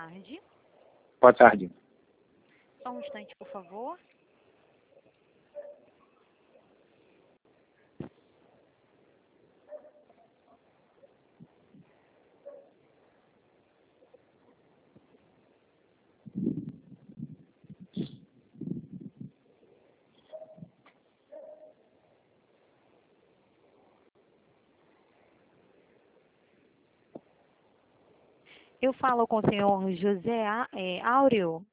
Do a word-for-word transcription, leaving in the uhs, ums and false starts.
tarde. Boa tarde. Só um instante, por favor. Eu falo com o senhor José Á- é, Áureo.